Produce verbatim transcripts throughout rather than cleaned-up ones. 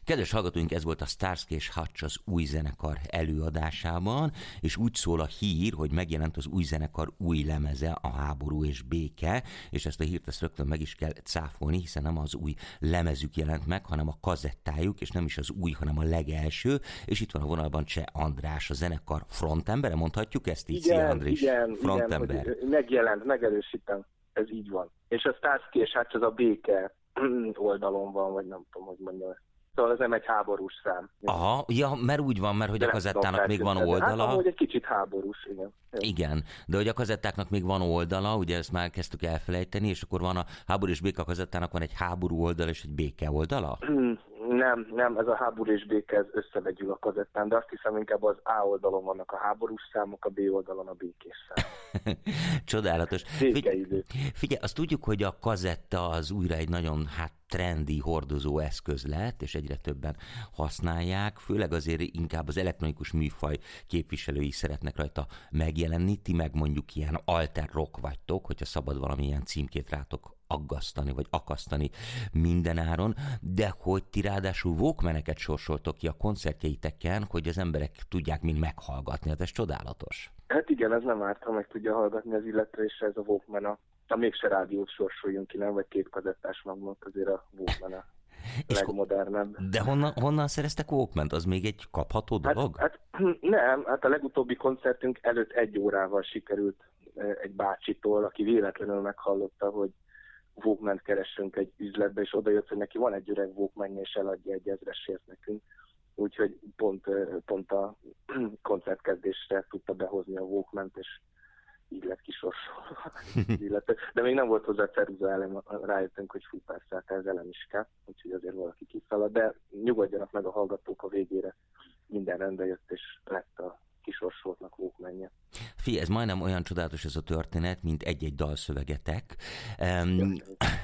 Kedves hallgatóink, ez volt a Starsky és Hutch az új zenekar előadásában, és úgy szól a hír, hogy megjelent az új zenekar új lemeze, a Háború és béke, és ezt a hírt ezt rögtön meg is kell cáfolni, hiszen nem az új lemezük jelent meg, hanem a kazettájuk, és nem is az új, hanem a legelső, és itt van a vonalban Cseh András, a zenekar frontembere, mondhatjuk ezt így? Igen, András, igen, frontember. igen, hogy megjelent, megerősítem, ez így van. És a Starsky és Hutch az a béke oldalon van, vagy nem tudom, hogy mondjam ezt. Szóval ez nem egy háborús szám. Aha, ja, mert úgy van, mert hogy de a kazettának még van oldala. Hát, hogy egy kicsit háborús, igen. Igen, de hogy a kazettáknak még van oldala, ugye ezt már kezdtük elfelejteni, és akkor van a Háború és béke, a kazettának van egy háború oldala és egy béke oldala? Nem, nem, ez a Háború és béke, ez összevegyül a kazettán, de azt hiszem inkább az A oldalon vannak a háborús számok, a B oldalon a békés szám. Csodálatos. Békeidő. Figyelj, azt tudjuk, hogy a kazetta az újra egy nagyon hát trendi hordozó eszköz lett, és egyre többen használják, főleg azért inkább az elektronikus műfaj képviselői szeretnek rajta megjelenni, ti meg mondjuk ilyen alter rock vagytok, hogyha szabad valamilyen címkét rátok aggasztani, vagy akasztani mindenáron, de hogy ti ráadásul walkmaneket sorsoltok ki a koncertjeiteken, hogy az emberek tudják mind meghallgatni, hát ez csodálatos. Hát igen, ez nem árt, ha meg tudja hallgatni az illetve, és ez a Walkman a, a mégse rádiót sorsoljunk ki, nem? Vagy két kazettás magnót, azért a Walkman a legmodernebb. De honnan, honnan szereztek Walkmant? Az még egy kapható dolog? Hát, hát nem, hát a legutóbbi koncertünk előtt egy órával sikerült egy bácsitól, aki véletlenül meghallotta, hogy Walkmant keressünk egy üzletbe, és oda jött, hogy neki van egy öreg Walkmanja, és eladja egy ezresért nekünk. Úgyhogy pont, pont a koncertkezdésre tudta behozni a Walkmant, és így lett kisorsolva. De még nem volt hozzá ceruza elem, rájöttünk, hogy fú, persze, hát ez elem is kell, úgyhogy azért valaki kiszalad, de nyugodjanak meg a hallgatók, a végére minden rendbe jött, és lett a kisorsoltnak Walkmanja. Figyelj, ez majdnem olyan csodálatos ez a történet, mint egy-egy dalszövegetek. Um,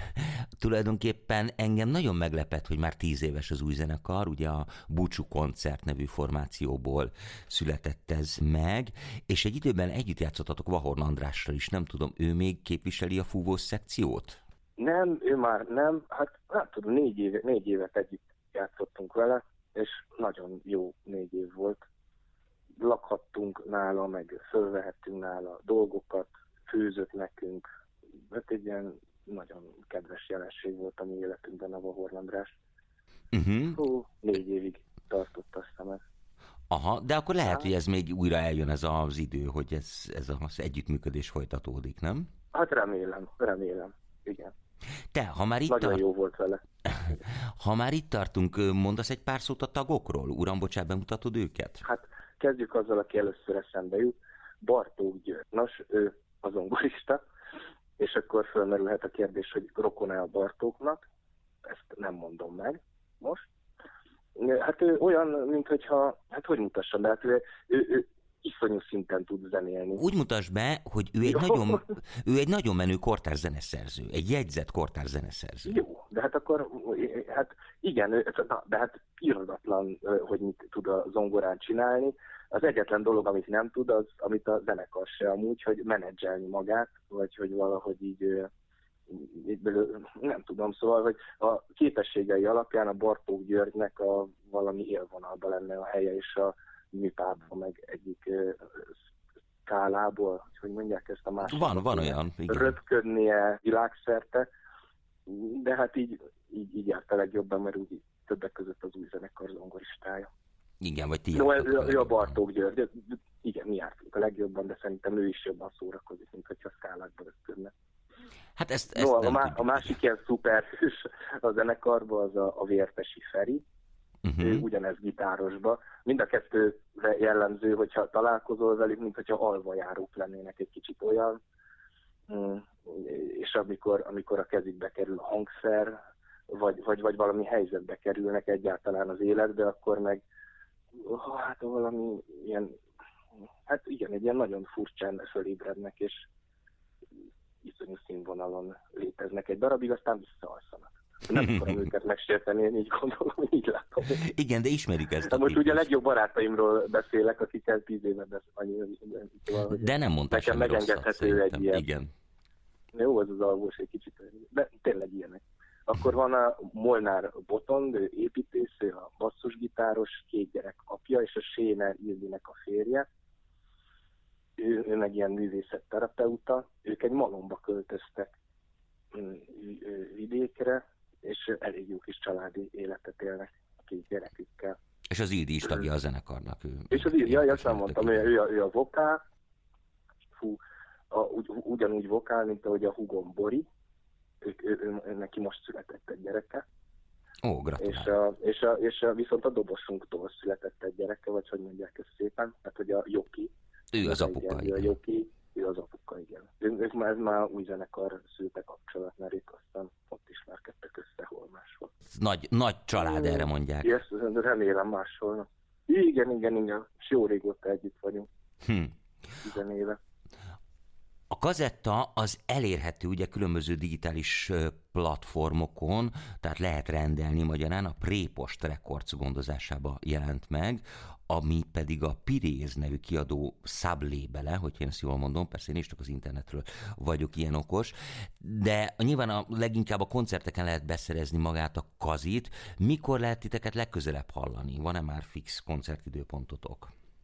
tulajdonképpen engem nagyon meglepett, hogy már tíz éves az új zenekar, ugye a Búcsú Koncert nevű formációból született ez meg, és egy időben együtt játszottatok Vahorn Andrással is, nem tudom, ő még képviseli a fúvós szekciót? Nem, ő már nem, hát nem tudom, négy, éve, négy évet együtt játszottunk vele, és nagyon jó négy év volt. Lakhattunk nála, meg fölvehettünk nála dolgokat, főzött nekünk. Hát egy ilyen nagyon kedves jelenség volt a mi életünkben a Vahorn András. Uh-huh. Hú, négy évig tartott aztán ez. Aha, de akkor lehet, hát, hogy ez még újra eljön ez az idő, hogy ez, ez az együttműködés folytatódik, nem? Hát remélem, remélem, igen. Te, ha már itt Nagyon tart... jó volt vele. Ha már itt tartunk, mondasz egy pár szót a tagokról? Uram, bocsánat, bemutatod őket? Hát kezdjük azzal, aki először eszembe jut. Bartók György. Nos, ő a zongorista, és akkor felmerülhet a kérdés, hogy rokon-e a Bartóknak. Ezt nem mondom meg most. Hát ő olyan, mint hogyha, hát hogy mutassam be, hát ő, ő, ő iszonyú szinten tud zenélni. Úgy mutasd be, hogy ő egy, nagyon, ő egy nagyon menő kortárs zeneszerző, egy jegyzett kortárs zeneszerző. Jó, de hát akkor, hát igen, de hát irodatlan, hogy mit tud a zongorán csinálni. Az egyetlen dolog, amit nem tud, az, amit a zenekar se amúgy, hogy menedzselni magát, vagy hogy valahogy így, így nem tudom, szóval, hogy a képességei alapján a Bartók Györgynek a valami élvonalban lenne a helye, és a műpában meg egyik skálából, hogy mondják ezt a másikat. Van, van olyan, igen. Röpködnie világszerte, de hát így, így, így járt a legjobban, mert úgy többek között az új zenekar zongoristája. Igen, vagy ti no, ő a Bartók György, igen, mi jártunk a legjobban, de szerintem ő is jobban szórakozik, mint hogyha skálákba röpködne. Hát ezt, ezt no, nem a, má, a másik ilyen szuperhős a zenekarban az a, a Vértesi Feri, uh-huh. Ő ugyanez gitárosba. Mind a kettő jellemző, hogyha találkozol velük, mint hogyha alvajárók lennének, egy kicsit olyan, és amikor, amikor a kezükbe kerül a hangszer, vagy, vagy, vagy valami helyzetbe kerülnek egyáltalán az életbe, akkor meg hát valami ilyen, hát igen, egy ilyen nagyon furcsán fölébrednek, és iszonyú színvonalon léteznek egy darabig, aztán visszaalszanak. Nem akarom őket megsérteni, én így gondolom, így látom. Igen, de ismerik ezt a most ugye a legjobb barátaimról beszélek, akikkel tíz éve beszélek. De nem mondtál nekem megengedhető egy ilyen. Igen. Jó, az az alvós egy kicsit, de tényleg ilyenek. Akkor van a Molnár Botond, ő építész, ő a basszusgitáros, két gyerek apja, és a Séner Ildinek a férje. Ő, ő meg ilyen művészetterapeuta. Ők egy malomba költöztek vidékre, és elég jó kis családi életet élnek a két gyerekükkel. És az Ildi is tagja a zenekarnak. Ő, és az Ildi, jaj, azt nem mondtam, ő, ő, a, ő a vokál, fú, a, ugy, ugyanúgy vokál, mint ahogy a húgom Bori, ő, ő, ő, ő, neki most született egy gyereke. Ó, gratulálok. És, a, és, a, és a, viszont a dobosunktól született egy gyereke, vagy hogy mondják ezt szépen, hát hogy a Joki. Ő az apuka, igen. A Joki, ő az apuka, igen. Ő, ők már, ez már új zenekar szülte kapcsolat, mert ők aztán ott ismerkedtek össze, hol máshol. Nagy, nagy család, erre mondják. Ezt remélem máshol. Igen, igen, igen. És jó régóta együtt vagyunk. Hm. Tizen éve. A kazetta az elérhető ugye különböző digitális platformokon, tehát lehet rendelni, magyarán a Prépost Records gondozásába jelent meg, ami pedig a Piréz nevű kiadó sublabele, hogy én ezt jól mondom, persze én is csak az internetről vagyok ilyen okos, de nyilván a leginkább a koncerteken lehet beszerezni magát a kazit. Mikor lehet titeket legközelebb hallani? Van-e már fix koncertidőpontotok?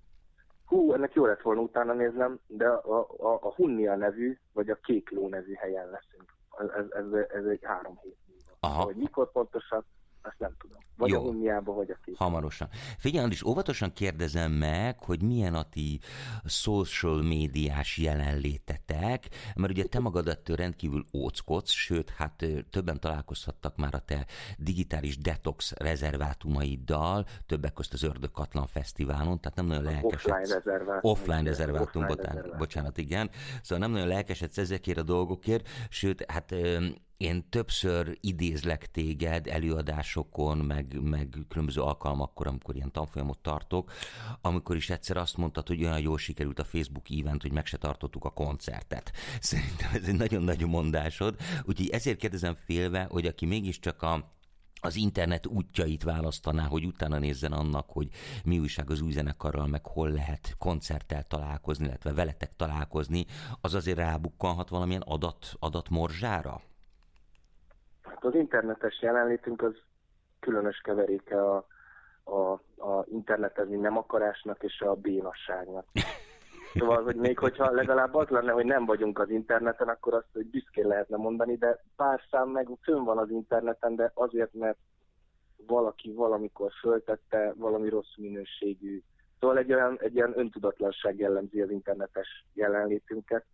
Hú, ennek jó lett volna utána néznem, de a, a, a Hunnia nevű, vagy a Kék Ló nevű helyen leszünk. Ez, ez, ez egy három hét múlva. Hogy mikor pontosan, azt nem tudom. Vagy jó. A Hunniába, vagy a Kék. Hamarosan. Figyelj, Andris, óvatosan kérdezem meg, hogy milyen a ti social médiás jelenlétetek, mert ugye te magad ettől rendkívül óckodsz, sőt, hát többen találkozhattak már a te digitális detox rezervátumaiddal, többek közt az Ördögkatlan Fesztiválon, tehát nem nagyon lelkesedsz. Offline rezervátum. Offline rezervátum, offline rezervátum. Bocsánat, igen. Szóval nem nagyon lelkesedsz ezekért a dolgokért, sőt, hát én többször idézlek téged előadásokon, meg, meg különböző alkalmakkor, amikor ilyen tanfolyamot tartok, amikor is egyszer azt mondtad, hogy olyan jól sikerült a Facebook event, hogy meg se tartottuk a koncertet. Szerintem ez egy nagyon-nagyon mondásod, úgyhogy ezért kérdezem félve, hogy aki mégiscsak a az internet útjait választaná, hogy utána nézzen annak, hogy mi újság az új zenekarral, meg hol lehet koncerttel találkozni, illetve veletek találkozni, az azért rábukkanhat valamilyen adat, adatmorzsára? Az internetes jelenlétünk az különös keveréke a, a, a internetezni nem akarásnak és a bénasságnak. Szóval, hogy még hogyha legalább az lenne, hogy nem vagyunk az interneten, akkor azt, hogy büszkén lehetne mondani, de pár szám meg fönn van az interneten, de azért, mert valaki valamikor föltette valami rossz minőségű. Szóval egy olyan, egy olyan öntudatlanság jellemzi az internetes jelenlétünket.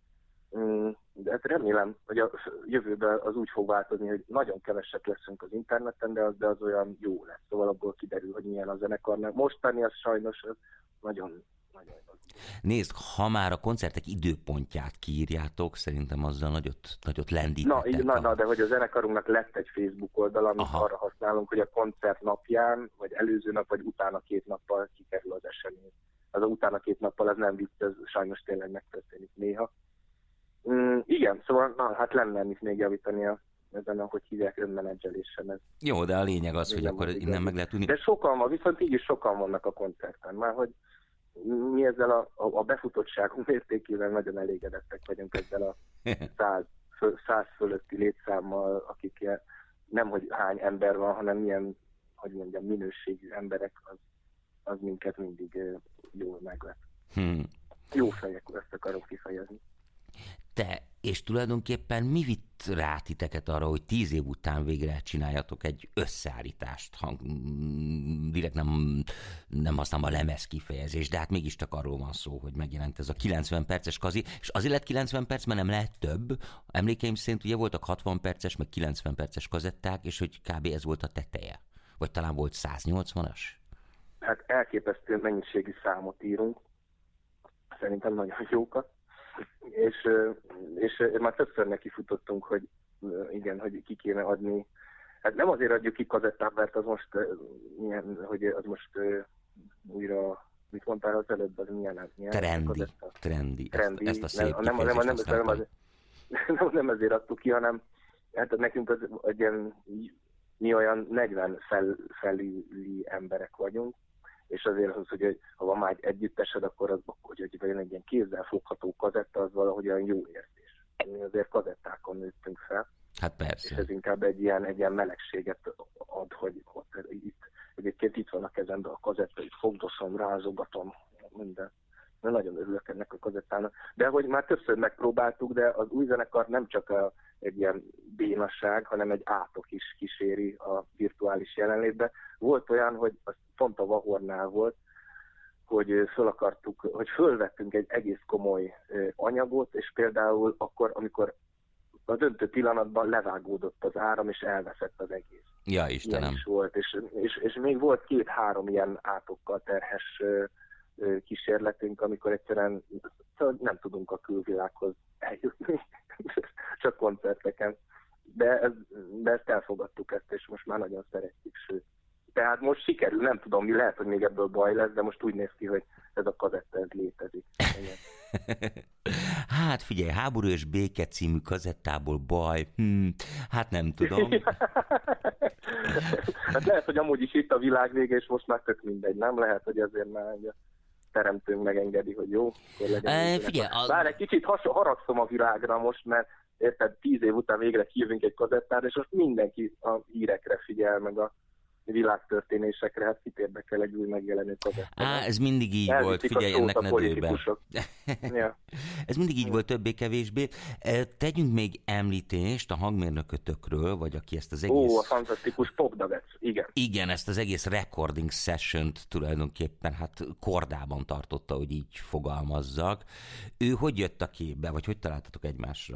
De hát remélem, hogy a jövőben az úgy fog változni, hogy nagyon keveset leszünk az interneten, de az, de az olyan jó lesz. Szóval abból kiderül, hogy milyen a zenekarnak. Mostani az sajnos az nagyon, nagyon jó. Nézd, ha már a koncertek időpontját kiírjátok, szerintem azzal nagyot, nagyot lendítettek. Na, na, na, de hogy a zenekarunknak lett egy Facebook oldal, amit Aha. arra használunk, hogy a koncert napján, vagy előző nap, vagy utána két nappal kikerül az esemény. Az a utána két nappal, ez nem vicc, ez sajnos tényleg megtörténik néha. Mm, igen, szóval na, hát lenne mit még javítani a, ezen, ahogy hívják, önmenedzselésen. Ez jó, de a lényeg az, hogy akkor innen meg lehet tudni. De sokan van, viszont így is sokan vannak a koncerten. Már hogy mi ezzel a, a, a befutottságunk mértékével nagyon elégedettek vagyunk ezzel a száz, föl, száz fölötti létszámmal, akik nem, hogy hány ember van, hanem milyen, hogy mondjam, minőségű emberek, az, az minket mindig jól meglep. Hmm. Jó fejek, ezt akarom kifejezni. Te, és tulajdonképpen mi vitt rá titeket arra, hogy tíz év után végre csináljatok egy összeállítást? Hang, direkt nem, nem használom a lemez kifejezést, de hát mégiscsak arról van szó, hogy megjelent ez a kilencven perces kazi, és azért lett kilencven perc, mert nem lehet több. Emlékeim szerint ugye voltak hatvan perces, meg kilencven perces kazetták, és hogy kb. Ez volt a teteje. Vagy talán volt száznyolcvanas? Hát elképesztő mennyiségű számot írunk. Szerintem nagyon jókat. És, és már többször nekifutottunk, hogy igen, hogy ki kéne adni. Hát nem azért adjuk ki kazettát, mert az most, milyen, hogy az most újra, mit mondtál az előbb, az milyen? milyen trendi, trendi, trendi. Ezt, ezt a szép nem, nem, nem, nem, nem, az, nem, nem ezért adtuk ki, hanem hát nekünk az, egy ilyen, mi olyan negyven fel, felüli emberek vagyunk, és azért az, hogy ha van már egy együttesed, akkor az, hogy, hogy egy ilyen kézzel fogható kazetta, az valahogy olyan jó érzés. Mi azért kazettákon nőttünk fel. Hát persze. És ez inkább egy ilyen, egy ilyen melegséget ad, hogy ott, itt, egyébként itt van a kezemben a kazetta, itt fogdoszom, rázogatom, minden. De nagyon örülök ennek a kazettának. De hogy már többször megpróbáltuk, de az új zenekar nem csak a, egy ilyen bénasság, hanem egy átok is kíséri a virtuális jelenlétbe. Volt olyan, hogy az pont a Vahornál volt, hogy föl akartuk, hogy fölvettünk egy egész komoly anyagot, és például akkor, amikor a döntő pillanatban levágódott az áram, és elveszett az egész. Ja, Istenem. Ilyen is volt, és, és, és még volt két-három ilyen átokkal terhes kísérletünk, amikor egyszerűen nem tudunk a külvilághoz eljutni, csak koncerteken. De, ez, de ezt elfogadtuk ezt, és most már nagyon szeretjük, sőt. Tehát most sikerül, nem tudom, mi lehet, hogy még ebből baj lesz, de most úgy néz ki, hogy ez a kazetta, ez létezik. Hát figyelj, Háború és béke című kazettából baj, hm, hát nem tudom. Hát lehet, hogy amúgy is itt a világ vége, és most már tök mindegy, nem? Lehet, hogy azért már a teremtőnk megengedi, hogy jó, akkor legyen. E, figyelj, a... Bár egy kicsit has- haragszom a világra most, mert érted, tíz év után végre kijövünk egy kazettára, és most mindenki a hírekre figyel, meg a világtörténésekre, hát kit érdekel egy új megjelenő kazettát. Á, ez mindig így Elviszik volt, figyelj, ennek ne dőlj be. Ja. Ez mindig így volt, többé-kevésbé. Tegyünk még említést a hangmérnökötökről, vagy aki ezt az egész... Ó, a fantasztikus Popdavec, igen. Igen, ezt az egész recording session-t tulajdonképpen hát kordában tartotta, hogy így fogalmazzak. Ő hogy jött a képbe, vagy hogy találtatok egymásra?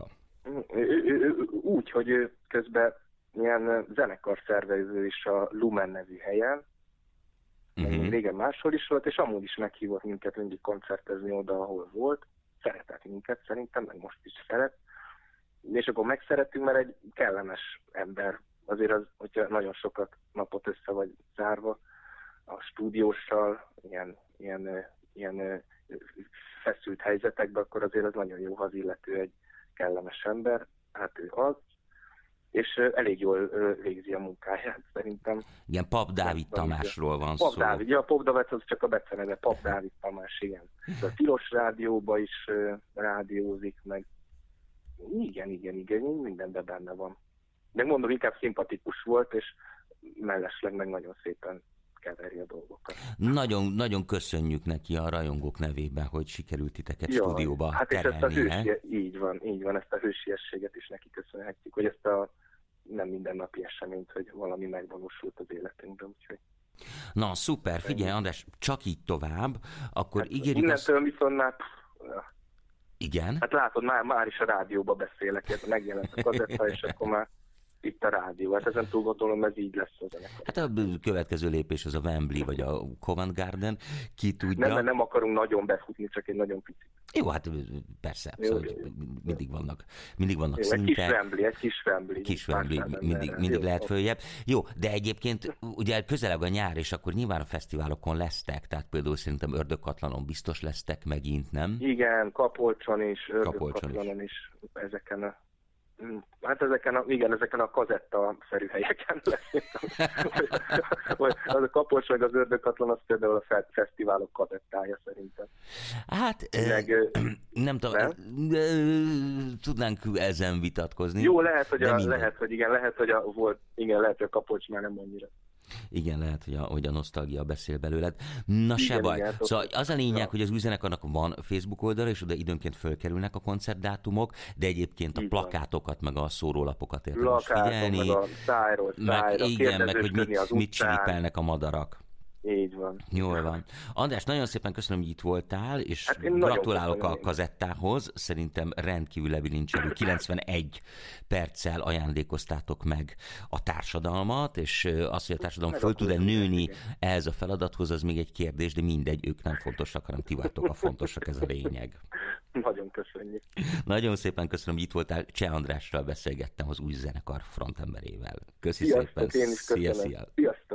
Úgy, hogy ő közben ilyen zenekarszervező is a Lumen nevű helyen, uh-huh. régen máshol is volt, és amúgy is meghívott minket mindig koncertezni oda, ahol volt. Szeretett minket szerintem, meg most is szeret. És akkor megszerettünk, mert egy kellemes ember. Azért az, hogyha nagyon sokat napot össze vagy zárva a stúdióssal, ilyen, ilyen, ilyen feszült helyzetekben, akkor azért az nagyon jó, ha az illető egy kellemes ember. Hát ő az. És elég jól végzi a munkáját, szerintem. Igen, Pap Dávid Tamásról van Pap szó. Dávid, ja, a Popdavec az csak a beceneve, Pap Dávid Tamás, igen. A Tilos Rádióba is rádiózik, meg igen, igen, igen, mindenben benne van. De mondom, inkább szimpatikus volt, és mellesleg meg nagyon szépen keveri a dolgokat. Nagyon, nagyon köszönjük neki a rajongók nevében, hogy sikerült titeket ja, stúdióba hát és ezt a terelnie. hősie, így van, így van, ezt a hősiességet is neki köszönhetjük, hogy ezt a nem mindennapi eseményt, hogy valami megvalósult az életünkben, úgyhogy... Na, szuper, figyelj András, csak így tovább, akkor hát ígérjük innentől azt... viszont már... Igen? Hát látod, már, már is a rádióba beszélek, megjelent a kazetta, és akkor már itt a rádió. Hát ezen túl gondolom, ez így lesz az zenekar. Hát a következő lépés az a Wembley vagy a Covent Garden, ki tudja. Nem, nem akarunk nagyon befutni, csak egy nagyon picit. Jó, hát persze, jó, szóval, jó, mindig vannak, mindig vannak jó, szintek. Egy kis Wembley, egy kis Wembley. Kis Wembley, mindig, mindig lehet följebb. Jó, de egyébként ugye közeleg a nyár, és akkor nyilván a fesztiválokon lesztek, tehát például szerintem Ördögkatlanon biztos lesztek megint, nem? Igen, Kapolcson is, Ördögkatlanon is. is, ezeken a Hát ezeken a, igen, ezeken a kazetta-szerű helyeken lesz. Az a Kapolcs meg az Ördögkatlan, az például a fesztiválok kazettája szerintem. Hát meg, e, nem tudom, tudnánk ezen vitatkozni. Jó, lehet, hogy, a, lehet, hogy igen, lehet, hogy a, volt, igen, lehet, hogy a Kapolcs már nem annyira. Igen, lehet, hogy a, hogy a nosztalgia beszél belőled. Na igen, se baj. Igen, szóval az a lényeg, ja. hogy az új zenekarnak van Facebook oldala, és oda időnként fölkerülnek a koncertdátumok, de így a plakátokat, van. Meg a szórólapokat érdemes figyelni. Meg a szájról szájra, meg, igen, meg hogy mit, mit csiripelnek a madarak. Így van. Jól van. András, nagyon szépen köszönöm, hogy itt voltál, és hát gratulálok a kazettához. Szerintem rendkívül lebilincselő. kilencvenegy perccel ajándékoztátok meg a társadalmat, és az, hogy a társadalom föl tud-e nőni ehhez a feladathoz, az még egy kérdés, de mindegy, ők nem fontosak, hanem ti vagytok a fontosak, ez a lényeg. Nagyon köszönjük. Nagyon szépen köszönöm, hogy itt voltál. Cseh Andrással beszélgettem, az új zenekar frontemberével. Köszi Sziasztok, szépen. Én is köszönöm. Szia, szia. Sziasztok.